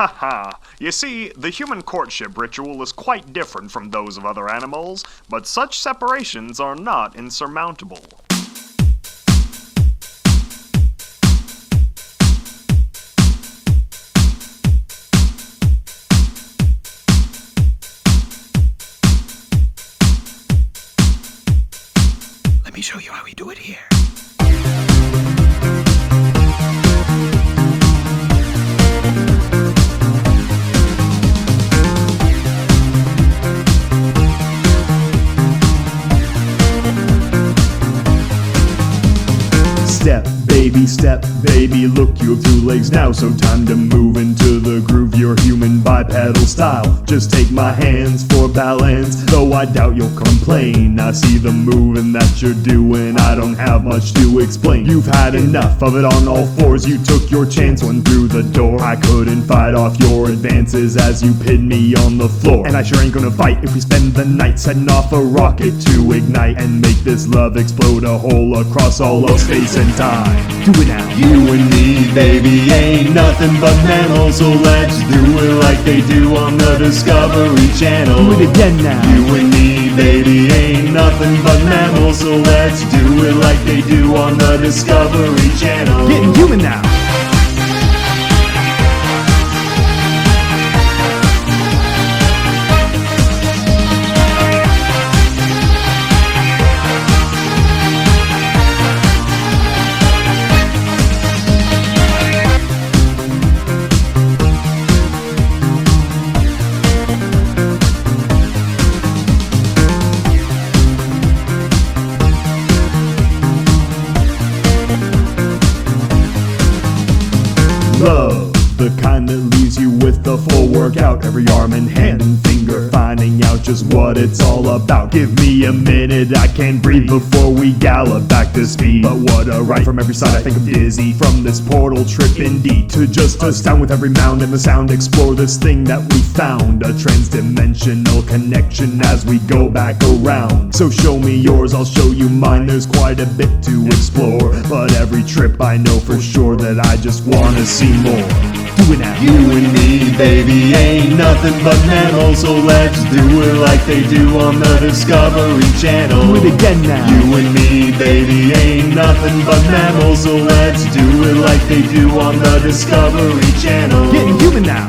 Haha, you see, the human courtship ritual is quite different from those of other animals, but such separations are not insurmountable. Let me show you how we do it here. Step, baby, look, you have 2 legs now, so time to move into the groove, your human bipedal style. Just take my hands for balance, though I doubt you'll complain. I see the moving that you're doing, I don't have much to explain. You've had enough of it on all 4s, you took your chance, went through the door. I couldn't fight off your advances as you pinned me on the floor. And I sure ain't gonna fight if we spend the night setting off a rocket to ignite and make this love explode a hole across all of space and time. Do it now. You and me, baby, ain't nothing but mammals, so let's do it like they do on the Discovery Channel. Do it again now. You and me, baby, ain't nothing but mammals, so let's do it like they do on the Discovery Channel. Getting human now. Love, the kind that leaves you with the full workout, every arm and hand and finger, finding out just what it's all about. Give me a minute, I can't breathe before we gallop back to speed. But what a ride from every side, I think I'm dizzy from this portal trip indeed. To just astound with every mound and the sound, explore this thing that we found, a trans-dimensional connection as we go back around. So show me yours, I'll show you mine, there's quite a bit to explore, but every trip I know for sure that I just wanna see more. Do it now. You and me, baby, ain't nothing but mammals, so let's do it like they do on the Discovery Channel. Do it again now. You and me, baby, ain't nothing but mammals, so let's do it like they do on the Discovery Channel. Getting human now.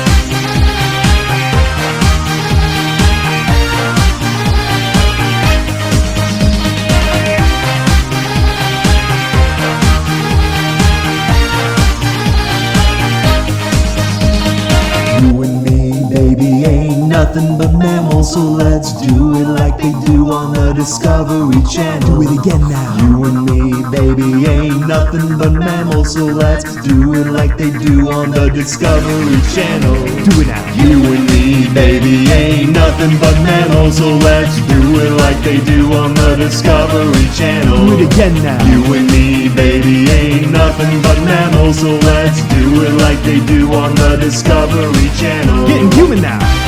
You and me, baby, ain't nothing but mammals, so let's do it like they do on the Discovery Channel. Do it again now. You and me, baby, ain't nothing but mammals, so let's do it like they do on the Discovery Channel. Do it now. You and me, baby, ain't nothing but mammals, so let's do it like they do on the Discovery Channel. Do it again now. You and me, baby, ain't nothing but mammals, so let's do it like they do on the Discovery Channel. Getting human now.